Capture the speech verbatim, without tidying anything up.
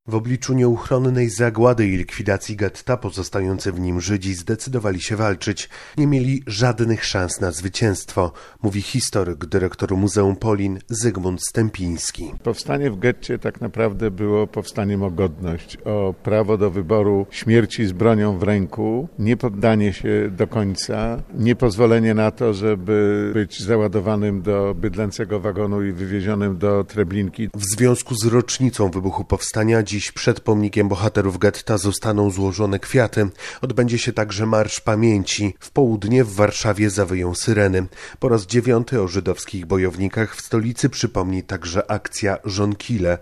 W obliczu nieuchronnej zagłady i likwidacji getta pozostający w nim Żydzi zdecydowali się walczyć. Nie mieli żadnych szans na zwycięstwo, mówi historyk, dyrektor Muzeum Polin Zygmunt Stępiński. Powstanie w getcie tak naprawdę było powstaniem o godność, o prawo do wyboru śmierci z bronią w ręku, niepoddanie się do końca, niepozwolenie na to, żeby być załadowanym do bydlęcego wagonu i wywiezionym do Treblinki. W związku z rocznicą wybuchu powstania dziś przed pomnikiem bohaterów getta zostaną złożone kwiaty. Odbędzie się także Marsz Pamięci. W południe w Warszawie zawyją syreny. Po raz dziewiąty o żydowskich bojownikach w stolicy przypomni także akcja Żonkile.